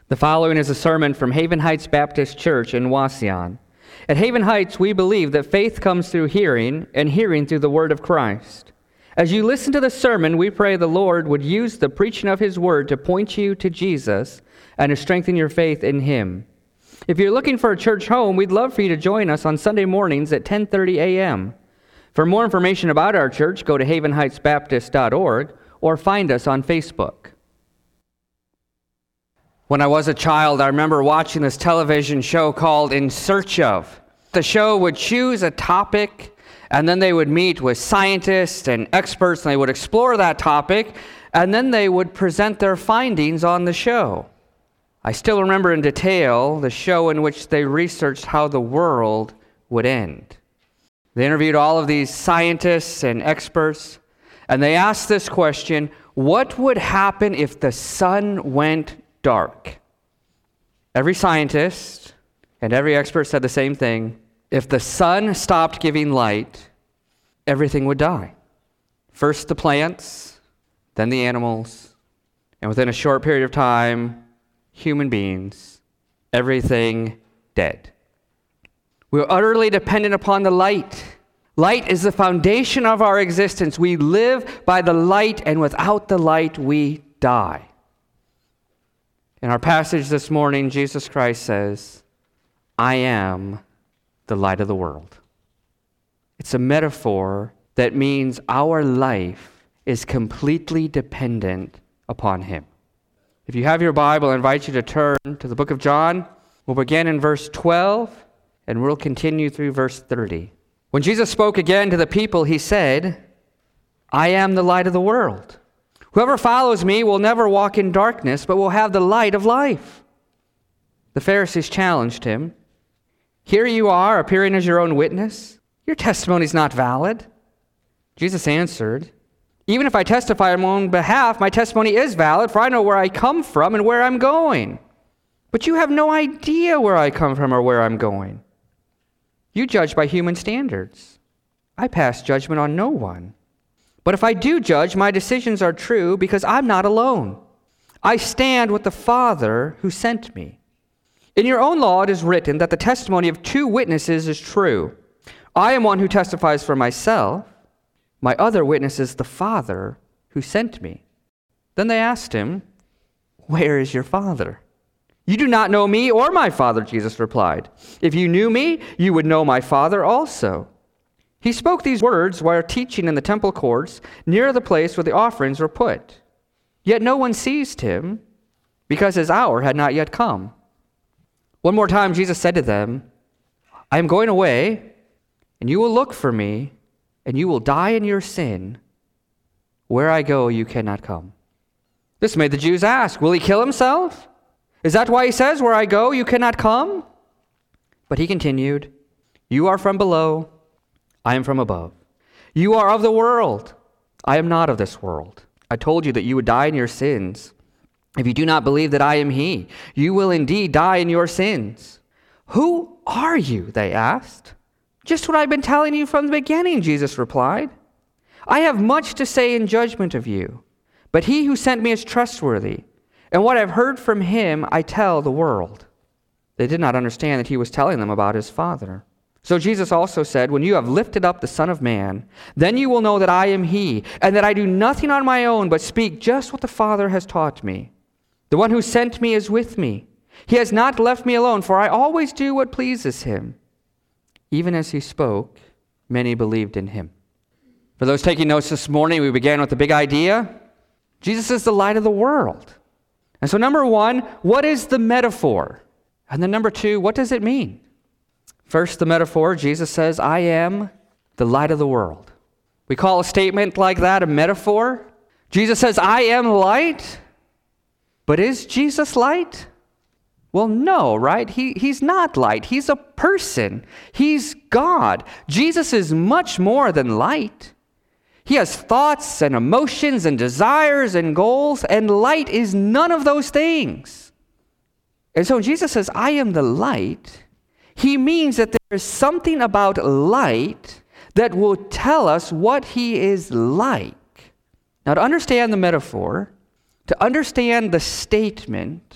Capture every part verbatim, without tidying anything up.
The following is a sermon from Haven Heights Baptist Church in Wauseon. At Haven Heights, we believe that faith comes through hearing, and hearing through the Word of Christ. As you listen to the sermon, we pray the Lord would use the preaching of His Word to point you to Jesus and to strengthen your faith in Him. If you're looking for a church home, we'd love for you to join us on Sunday mornings at ten thirty a.m. For more information about our church, go to haven heights baptist dot org or find us on Facebook. When I was a child, I remember watching this television show called In Search Of. The show would choose a topic, and then they would meet with scientists and experts, and they would explore that topic, and then they would present their findings on the show. I still remember in detail the show in which they researched how the world would end. They interviewed all of these scientists and experts, and they asked this question: what would happen if the sun went dark? Every scientist and every expert said the same thing. If the sun stopped giving light, everything would die. First the plants, then the animals, and within a short period of time, human beings, everything dead. We're utterly dependent upon the light. Light is the foundation of our existence. We live by the light, and without the light, we die. In our passage this morning, Jesus Christ says, I am the light of the world. It's a metaphor that means our life is completely dependent upon Him. If you have your Bible, I invite you to turn to the book of John. We'll begin in verse twelve, and we'll continue through verse thirty. When Jesus spoke again to the people, He said, I am the light of the world. Whoever follows me will never walk in darkness, but will have the light of life. The Pharisees challenged Him. Here you are, appearing as your own witness. Your testimony is not valid. Jesus answered, even if I testify on my own behalf, my testimony is valid, for I know where I come from and where I'm going. But you have no idea where I come from or where I'm going. You judge by human standards. I pass judgment on no one. But if I do judge, my decisions are true because I'm not alone. I stand with the Father who sent me. In your own law it is written that the testimony of two witnesses is true. I am one who testifies for myself. My other witness is the Father who sent me. Then they asked Him, where is your Father? You do not know me or my Father, Jesus replied. If you knew me, you would know my Father also. He spoke these words while teaching in the temple courts near the place where the offerings were put. Yet no one seized Him because His hour had not yet come. One more time Jesus said to them, I am going away, and you will look for me, and you will die in your sin. Where I go, you cannot come. This made the Jews ask, will He kill Himself? Is that why He says, where I go, you cannot come? But He continued, you are from below, I am from above. You are of the world. I am not of this world. I told you that you would die in your sins. If you do not believe that I am He, you will indeed die in your sins. Who are you? They asked. Just what I've been telling you from the beginning, Jesus replied. I have much to say in judgment of you, but He who sent me is trustworthy, and what I've heard from Him I tell the world. They did not understand that He was telling them about His Father. So Jesus also said, when you have lifted up the Son of Man, then you will know that I am He, and that I do nothing on my own, but speak just what the Father has taught me. The one who sent me is with me. He has not left me alone, for I always do what pleases Him. Even as He spoke, many believed in Him. For those taking notes this morning, we began with the big idea. Jesus is the light of the world. And so number one, what is the metaphor? And then number two, what does it mean? First, the metaphor, Jesus says, I am the light of the world. We call a statement like that a metaphor. Jesus says, I am light. But is Jesus light? Well, no, right? He, he's not light. He's a person. He's God. Jesus is much more than light. He has thoughts and emotions and desires and goals, and light is none of those things. And so when Jesus says, I am the light, He means that there is something about light that will tell us what He is like. Now, to understand the metaphor, to understand the statement,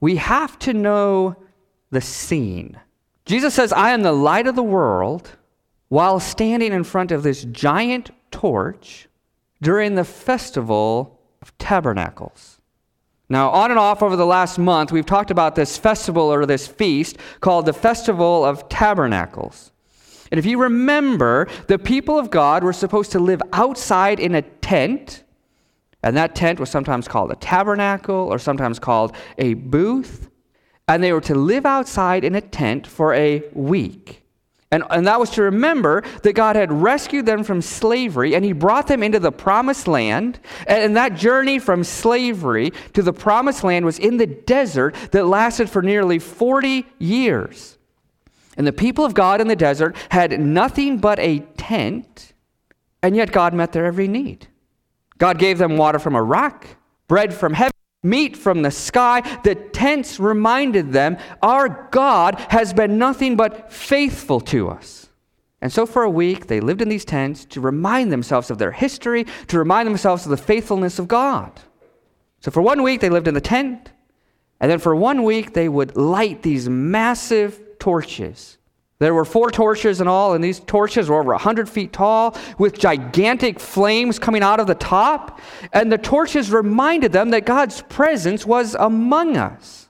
we have to know the scene. Jesus says, I am the light of the world, while standing in front of this giant torch during the Festival of Tabernacles. Now, on and off over the last month, we've talked about this festival or this feast called the Festival of Tabernacles. And if you remember, the people of God were supposed to live outside in a tent, and that tent was sometimes called a tabernacle or sometimes called a booth, and they were to live outside in a tent for a week. And, and that was to remember that God had rescued them from slavery, and he brought them into the promised land. And, and that journey from slavery to the promised land was in the desert that lasted for nearly forty years. And the people of God in the desert had nothing but a tent, and yet God met their every need. God gave them water from a rock, bread from heaven, meat from the sky. The tents reminded them, our God has been nothing but faithful to us. And so for a week, they lived in these tents to remind themselves of their history, to remind themselves of the faithfulness of God. So for one week, they lived in the tent. And then for one week, they would light these massive torches. There were four torches in all, and these torches were over one hundred feet tall with gigantic flames coming out of the top. And the torches reminded them that God's presence was among us.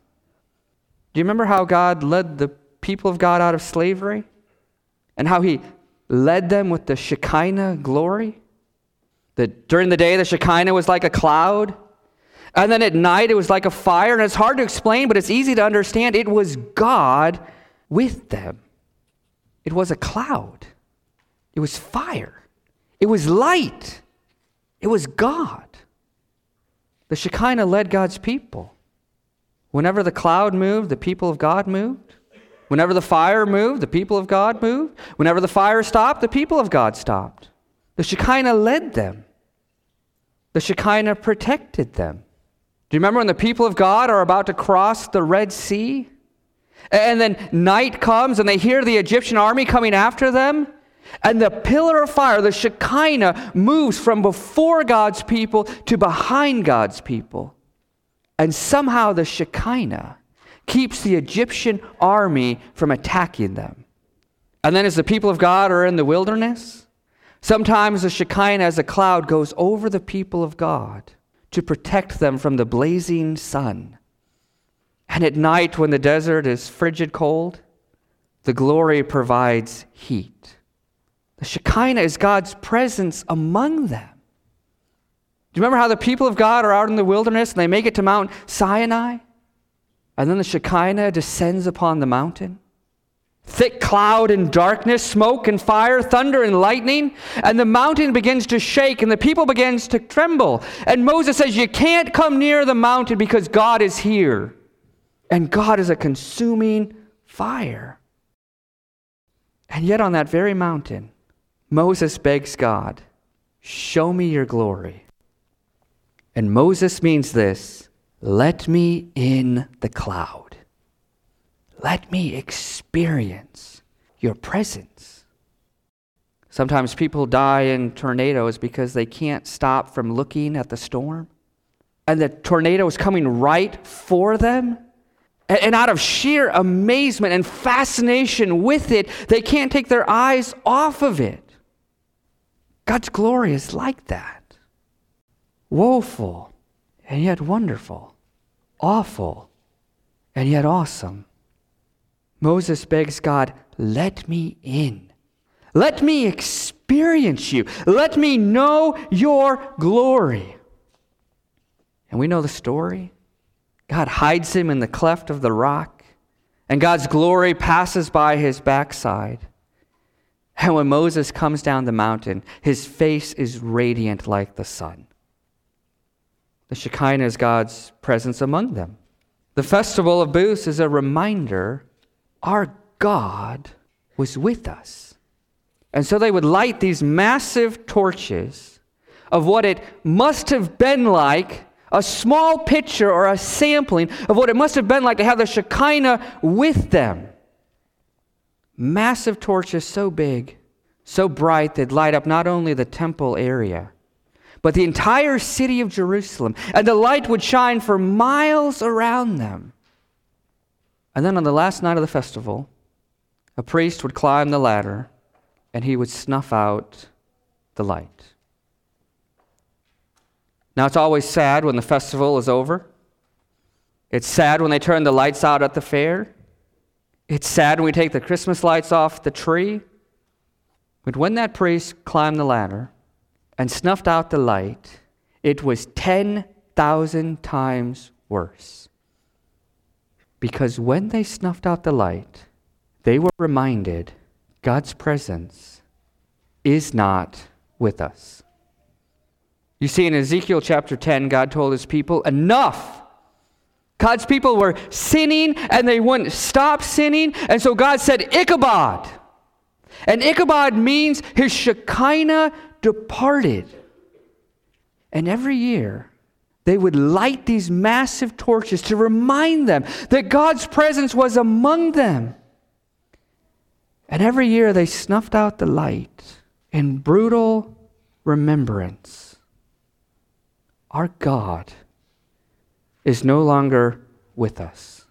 Do you remember how God led the people of God out of slavery? And how he led them with the Shekinah glory? That during the day, the Shekinah was like a cloud. And then at night, it was like a fire. And it's hard to explain, but it's easy to understand. It was God with them. It was a cloud. It was fire. It was light. It was God. The Shekinah led God's people. Whenever the cloud moved, the people of God moved. Whenever the fire moved, the people of God moved. Whenever the fire stopped, the people of God stopped. The Shekinah led them. The Shekinah protected them. Do you remember when the people of God are about to cross the Red Sea? And then night comes and they hear the Egyptian army coming after them. And the pillar of fire, the Shekinah, moves from before God's people to behind God's people. And somehow the Shekinah keeps the Egyptian army from attacking them. And then as the people of God are in the wilderness, sometimes the Shekinah as a cloud goes over the people of God to protect them from the blazing sun. And at night, when the desert is frigid cold, the glory provides heat. The Shekinah is God's presence among them. Do you remember how the people of God are out in the wilderness and they make it to Mount Sinai? And then the Shekinah descends upon the mountain. Thick cloud and darkness, smoke and fire, thunder and lightning. And the mountain begins to shake and the people begins to tremble. And Moses says, you can't come near the mountain because God is here. And God is a consuming fire. And yet on that very mountain, Moses begs God, show me your glory. And Moses means this, let me in the cloud. Let me experience your presence. Sometimes people die in tornadoes because they can't stop from looking at the storm. And the tornado is coming right for them. And out of sheer amazement and fascination with it, they can't take their eyes off of it. God's glory is like that. Woeful, and yet wonderful. Awful, and yet awesome. Moses begs God, let me in. Let me experience you. Let me know your glory. And we know the story. God hides him in the cleft of the rock, and God's glory passes by his backside. And when Moses comes down the mountain, his face is radiant like the sun. The Shekinah is God's presence among them. The Festival of Booths is a reminder our God was with us. And so they would light these massive torches of what it must have been like, a small picture or a sampling of what it must have been like to have the Shekinah with them. Massive torches so big, so bright, they'd light up not only the temple area, but the entire city of Jerusalem. And the light would shine for miles around them. And then on the last night of the festival, a priest would climb the ladder and he would snuff out the light. Now, it's always sad when the festival is over. It's sad when they turn the lights out at the fair. It's sad when we take the Christmas lights off the tree. But when that priest climbed the ladder and snuffed out the light, it was ten thousand times worse. Because when they snuffed out the light, they were reminded God's presence is not with us. You see, in Ezekiel chapter ten, God told his people, enough! God's people were sinning and they wouldn't stop sinning, and so God said, Ichabod! And Ichabod means his Shekinah departed. And every year, they would light these massive torches to remind them that God's presence was among them. And every year they snuffed out the light in brutal remembrance. Our God is no longer with us.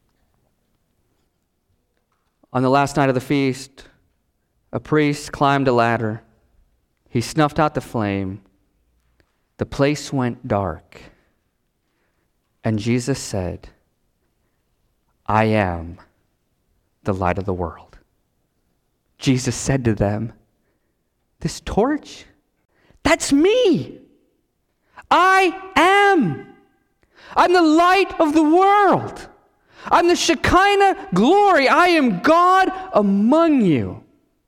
On the last night of the feast, a priest climbed a ladder. He snuffed out the flame. The place went dark. And Jesus said, I am the light of the world. Jesus said to them, this torch, that's me. I am. I'm the light of the world. I'm the Shekinah glory. I am God among you.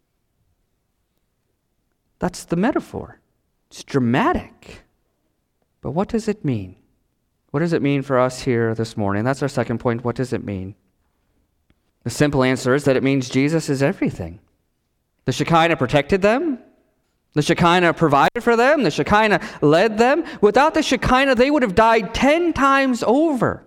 That's the metaphor. It's dramatic. But what does it mean? What does it mean for us here this morning? That's our second point. What does it mean? The simple answer is that it means Jesus is everything. The Shekinah protected them. The Shekinah provided for them. The Shekinah led them. Without the Shekinah, they would have died ten times over.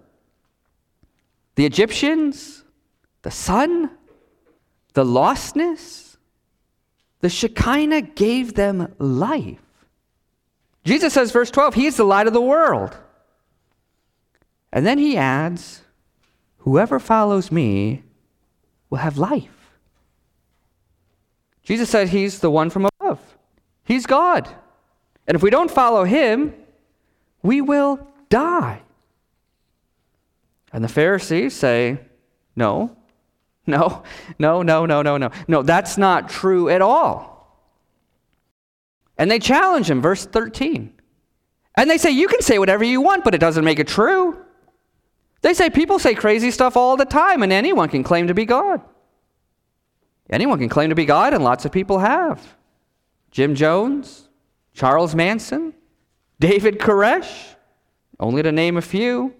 The Egyptians, the sun, the lostness, the Shekinah gave them life. Jesus says, verse twelve, he is the light of the world. And then he adds, whoever follows me will have life. Jesus said he's the one from above. He's God. And if we don't follow him, we will die. And the Pharisees say, no, no, no, no, no, no, no. No, that's not true at all. And they challenge him, verse thirteen. And they say, you can say whatever you want, but it doesn't make it true. They say people say crazy stuff all the time, and anyone can claim to be God. Anyone can claim to be God, and lots of people have. Jim Jones, Charles Manson, David Koresh, only to name a few.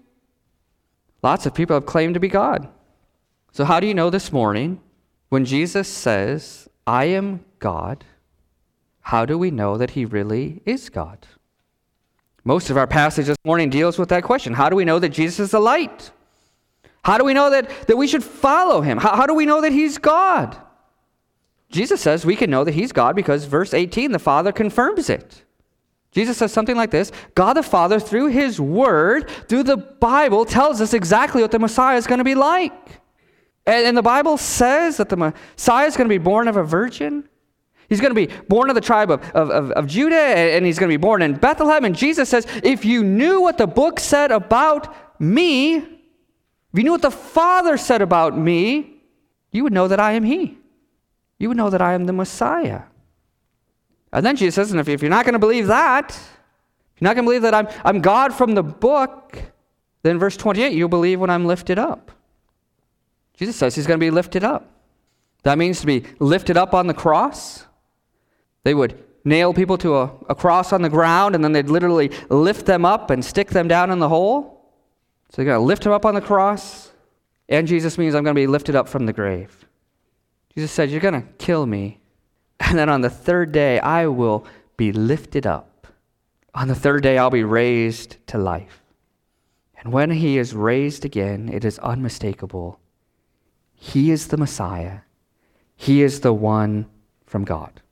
Lots of people have claimed to be God. So how do you know this morning, when Jesus says, I am God, how do we know that he really is God? Most of our passage this morning deals with that question. How do we know that Jesus is the light? How do we know that, that we should follow him? How, how do we know that he's God? Jesus says we can know that he's God because verse eighteen, the Father confirms it. Jesus says something like this, God the Father, through his word, through the Bible, tells us exactly what the Messiah is going to be like. And, and the Bible says that the Messiah is going to be born of a virgin. He's going to be born of the tribe of, of, of, of Judah, and he's going to be born in Bethlehem. And Jesus says, if you knew what the book said about me, if you knew what the Father said about me, you would know that I am he. You would know that I am the Messiah. And then Jesus says, and if, if you're not going to believe that, if you're not going to believe that I'm, I'm God from the book, then verse twenty-eight, you'll believe when I'm lifted up. Jesus says he's going to be lifted up. That means to be lifted up on the cross. They would nail people to a, a cross on the ground, and then they'd literally lift them up and stick them down in the hole. So they're going to lift them up on the cross. And Jesus means I'm going to be lifted up from the grave. Jesus said, you're going to kill me. And then on the third day, I will be lifted up. On the third day, I'll be raised to life. And when he is raised again, it is unmistakable. He is the Messiah. He is the one from God.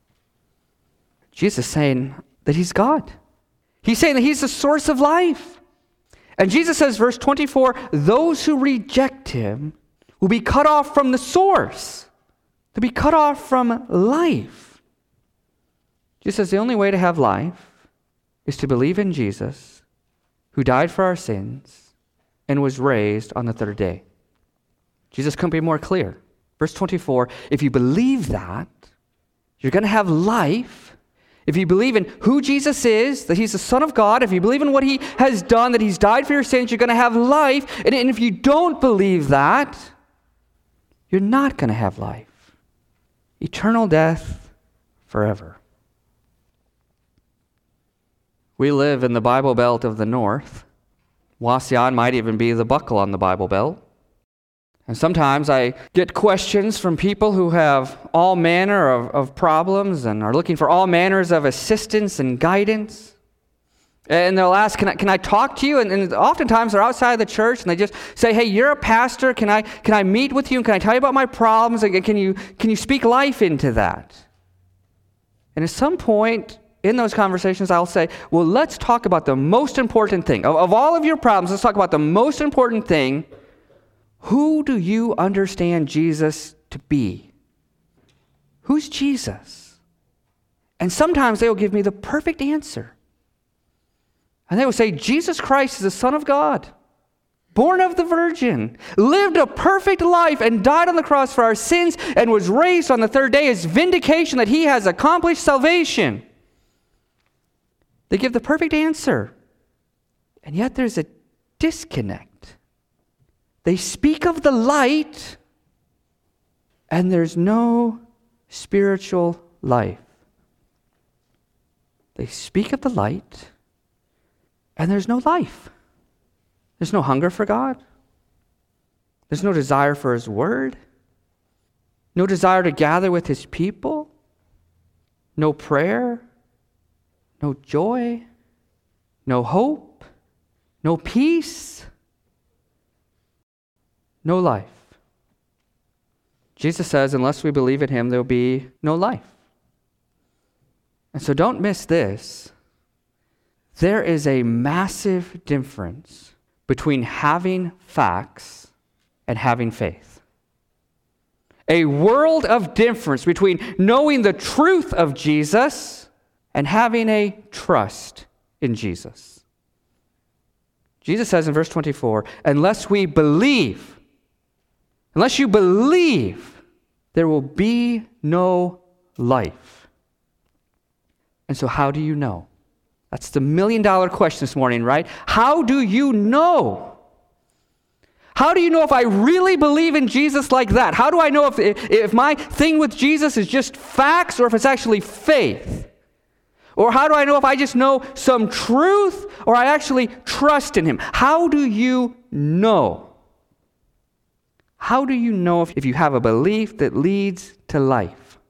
Jesus is saying that he's God. He's saying that he's the source of life. And Jesus says, verse twenty-four, those who reject him will be cut off from the source. To be cut off from life. Jesus says the only way to have life is to believe in Jesus, who died for our sins and was raised on the third day. Jesus couldn't be more clear. Verse twenty-four, if you believe that, you're going to have life. If you believe in who Jesus is, that he's the Son of God, if you believe in what he has done, that he's died for your sins, you're going to have life. And, and if you don't believe that, you're not going to have life. Eternal death forever. We live in the Bible Belt of the North. Wauseon might even be the buckle on the Bible Belt. And sometimes I get questions from people who have all manner of, of problems and are looking for all manners of assistance and guidance. And they'll ask, can I, can I talk to you? And, and oftentimes they're outside of the church and they just say, hey, you're a pastor. Can I, can I meet with you? And can I tell you about my problems? And can you, can you speak life into that? And at some point in those conversations, I'll say, well, let's talk about the most important thing. Of, of all of your problems, let's talk about the most important thing. Who do you understand Jesus to be? Who's Jesus? And sometimes they will give me the perfect answer. And they will say, Jesus Christ is the Son of God, born of the Virgin, lived a perfect life and died on the cross for our sins and was raised on the third day as vindication that he has accomplished salvation. They give the perfect answer. And yet there's a disconnect. They speak of the light, and there's no spiritual life. They speak of the light, and there's no life. There's no hunger for God. There's no desire for his word. No desire to gather with his people. No prayer. No joy. No hope. No peace. No life. Jesus says, unless we believe in him, there will be no life. And so don't miss this. There is a massive difference between having facts and having faith. A world of difference between knowing the truth of Jesus and having a trust in Jesus. Jesus says in verse twenty-four, unless we believe, Unless you believe, there will be no life. And so how do you know? That's the million dollar question this morning, right? How do you know? How do you know if I really believe in Jesus like that? How do I know if, if my thing with Jesus is just facts or if it's actually faith? Or how do I know if I just know some truth or I actually trust in him? How do you know? How do you know if, if you have a belief that leads to life?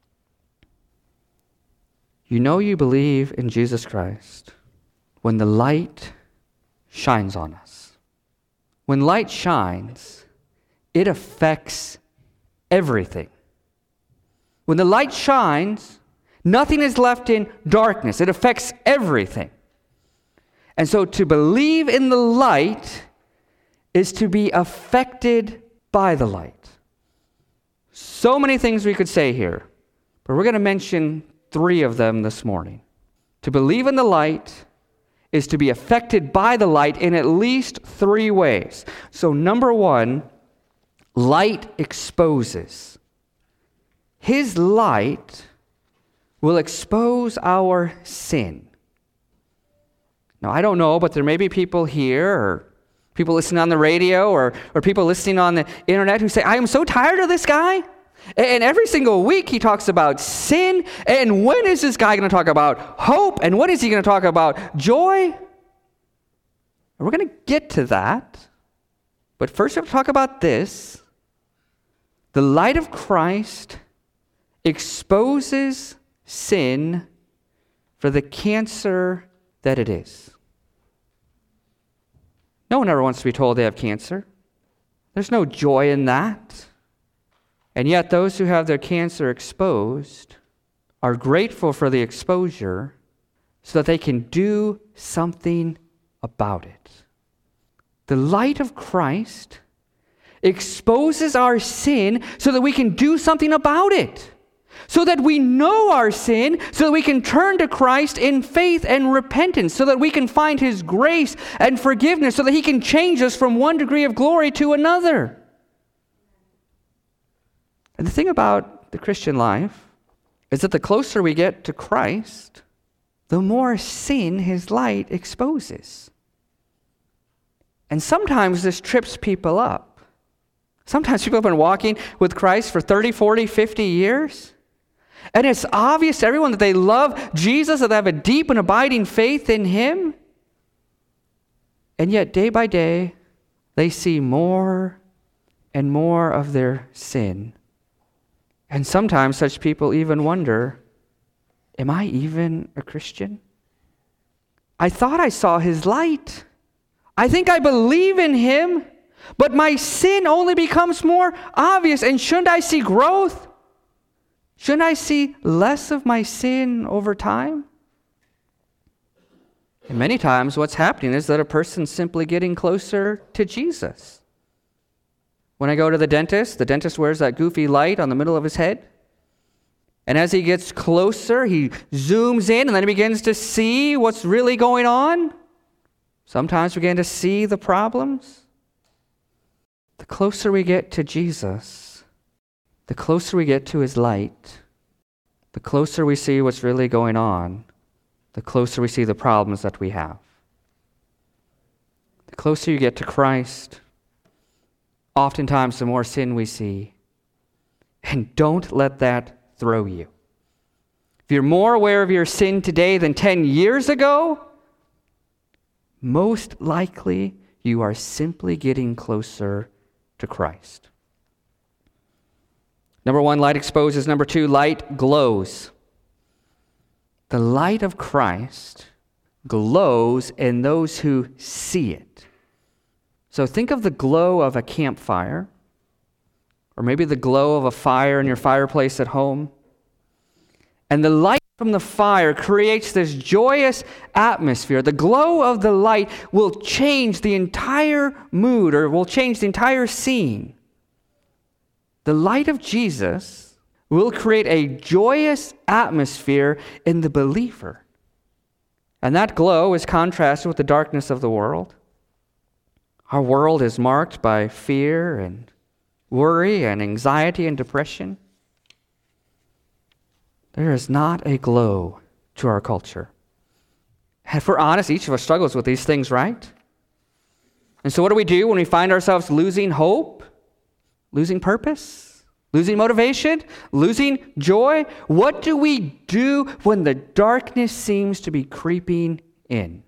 You know you believe in Jesus Christ when the light shines on us. When light shines, it affects everything. When the light shines, nothing is left in darkness. It affects everything. And so to believe in the light is to be affected by the light. So many things we could say here, but we're going to mention three of them this morning. To believe in the light is to be affected by the light in at least three ways. So number one, light exposes. His light will expose our sin. Now, I don't know, but there may be people here or people listening on the radio or, or people listening on the internet who say, I am so tired of this guy. And every single week he talks about sin. And when is this guy going to talk about hope? And when is he going to talk about joy? And we're going to get to that. But first we have to talk about this. The light of Christ exposes sin for the cancer that it is. No one ever wants to be told they have cancer. There's no joy in that. And yet those who have their cancer exposed are grateful for the exposure so that they can do something about it. The light of Christ exposes our sin so that we can do something about it. So that we know our sin, so that we can turn to Christ in faith and repentance, so that we can find His grace and forgiveness, so that He can change us from one degree of glory to another. And the thing about the Christian life is that the closer we get to Christ, the more sin His light exposes. And sometimes this trips people up. Sometimes people have been walking with Christ for thirty, forty, fifty years. And it's obvious to everyone that they love Jesus, that they have a deep and abiding faith in Him. And yet, day by day, they see more and more of their sin. And sometimes such people even wonder, am I even a Christian? I thought I saw His light. I think I believe in Him, but my sin only becomes more obvious. And shouldn't I see growth? Shouldn't I see less of my sin over time? And many times what's happening is that a person's simply getting closer to Jesus. When I go to the dentist, the dentist wears that goofy light on the middle of his head. And as he gets closer, he zooms in and then he begins to see what's really going on. Sometimes we begin to see the problems. The closer we get to Jesus, the closer we get to His light, the closer we see what's really going on, the closer we see the problems that we have. The closer you get to Christ, oftentimes the more sin we see. And don't let that throw you. If you're more aware of your sin today than ten years ago, most likely you are simply getting closer to Christ. Number one, light exposes. Number two, light glows. The light of Christ glows in those who see it. So think of the glow of a campfire, or maybe the glow of a fire in your fireplace at home. And the light from the fire creates this joyous atmosphere. The glow of the light will change the entire mood, or will change the entire scene. The light of Jesus will create a joyous atmosphere in the believer. And that glow is contrasted with the darkness of the world. Our world is marked by fear and worry and anxiety and depression. There is not a glow to our culture. And if we're honest, each of us struggles with these things, right? And so what do we do when we find ourselves losing hope? Losing purpose, losing motivation, losing joy? What do we do when the darkness seems to be creeping in?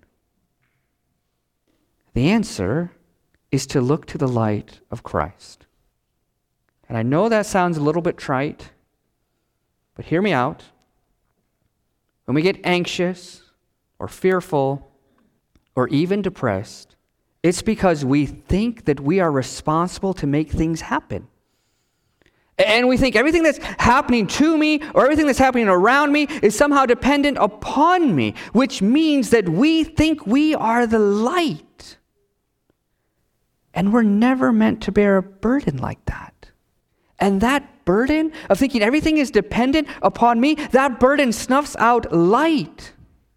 The answer is to look to the light of Christ. And I know that sounds a little bit trite, but hear me out. When we get anxious or fearful or even depressed, it's because we think that we are responsible to make things happen. And we think everything that's happening to me or everything that's happening around me is somehow dependent upon me, which means that we think we are the light. And we're never meant to bear a burden like that. And that burden of thinking everything is dependent upon me, that burden snuffs out light.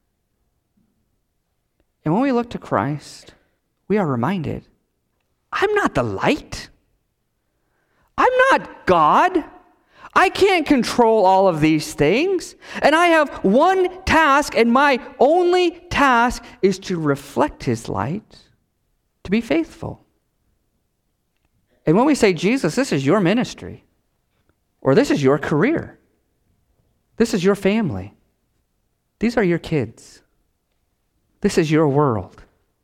And when we look to Christ, we are reminded, I'm not the light. I'm not God. I can't control all of these things. And I have one task, and my only task is to reflect His light, to be faithful. And when we say, Jesus, this is your ministry, or this is your career, this is your family, these are your kids, this is your world.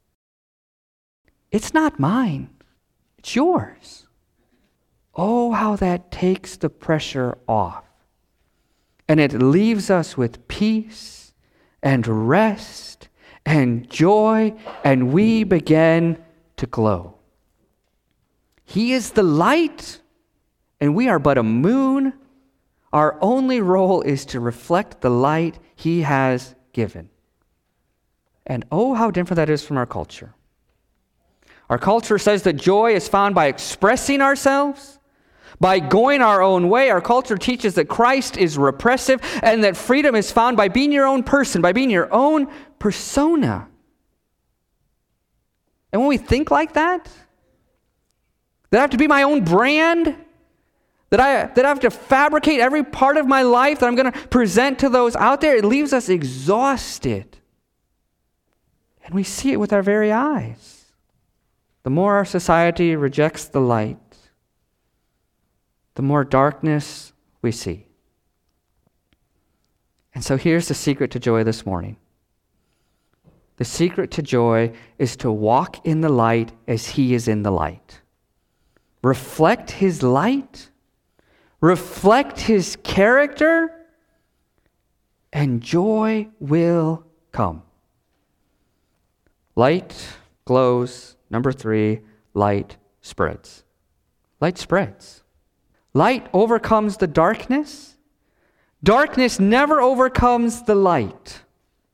It's not mine. It's yours. Oh, how that takes the pressure off. And it leaves us with peace and rest and joy, and we begin to glow. He is the light, and we are but a moon. Our only role is to reflect the light He has given. And oh, how different that is from our culture. Our culture says that joy is found by expressing ourselves, by going our own way. Our culture teaches that Christ is repressive and that freedom is found by being your own person, by being your own persona. And when we think like that, that I have to be my own brand, that I, that I have to fabricate every part of my life that I'm going to present to those out there, it leaves us exhausted. And we see it with our very eyes. The more our society rejects the light, the more darkness we see. And so here's the secret to joy this morning. The secret to joy is to walk in the light as He is in the light. Reflect His light, reflect His character, and joy will come. Light glows. Number three, light spreads. Light spreads. Light overcomes the darkness. Darkness never overcomes the light.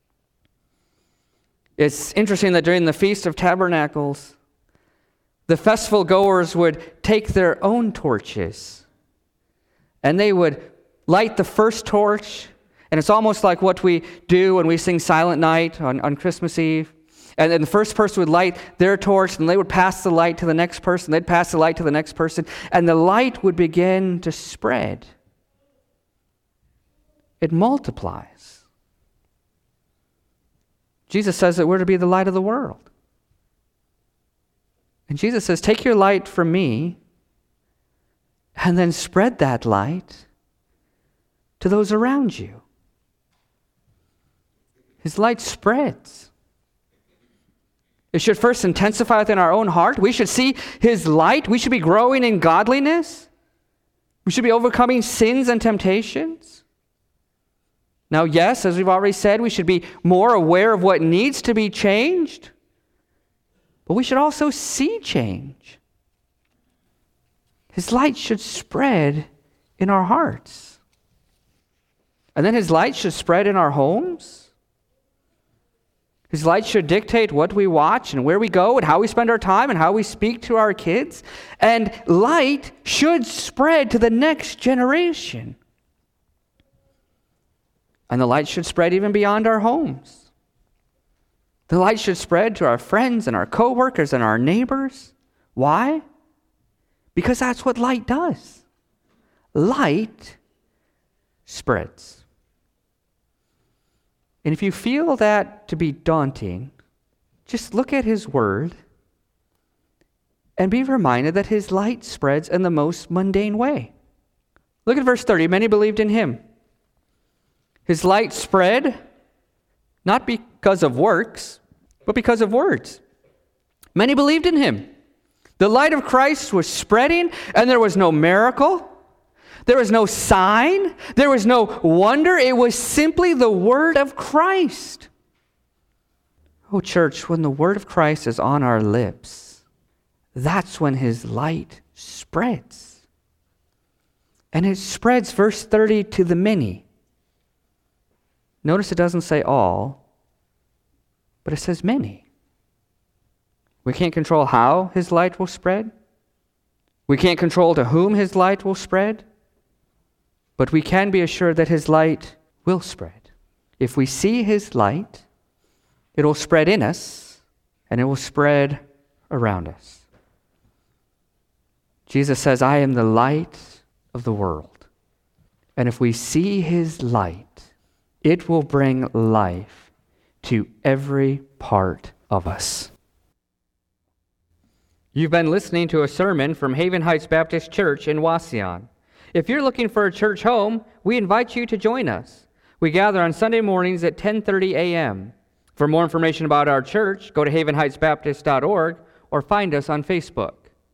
It's interesting that during the Feast of Tabernacles, the festival goers would take their own torches and they would light the first torch. And it's almost like what we do when we sing Silent Night on, on Christmas Eve. And then the first person would light their torch, and they would pass the light to the next person. They'd pass the light to the next person, and the light would begin to spread. It multiplies. Jesus says that we're to be the light of the world. And Jesus says, take your light from me, and then spread that light to those around you. His light spreads. It should first intensify within our own heart. We should see His light. We should be growing in godliness. We should be overcoming sins and temptations. Now, yes, as we've already said, we should be more aware of what needs to be changed. But we should also see change. His light should spread in our hearts. And then His light should spread in our homes. His light should dictate what we watch and where we go and how we spend our time and how we speak to our kids. And light should spread to the next generation. And the light should spread even beyond our homes. The light should spread to our friends and our coworkers and our neighbors. Why? Because that's what light does. Light spreads. And if you feel that to be daunting, just look at His Word and be reminded that His light spreads in the most mundane way. Look at verse thirty. Many believed in Him. His light spread not because of works, but because of words. Many believed in Him. The light of Christ was spreading, and there was no miracle. There was no sign. There was no wonder. It was simply the word of Christ. Oh, church, when the word of Christ is on our lips, that's when His light spreads. And it spreads, verse thirty, to the many. Notice it doesn't say all, but it says many. We can't control how His light will spread. We can't control to whom His light will spread. But we can be assured that His light will spread. If we see His light, it will spread in us, and it will spread around us. Jesus says, I am the light of the world. And if we see His light, it will bring life to every part of us. You've been listening to a sermon from Haven Heights Baptist Church in Wauseon. If you're looking for a church home, we invite you to join us. We gather on Sunday mornings at ten thirty a.m. For more information about our church, go to haven heights baptist dot org or find us on Facebook.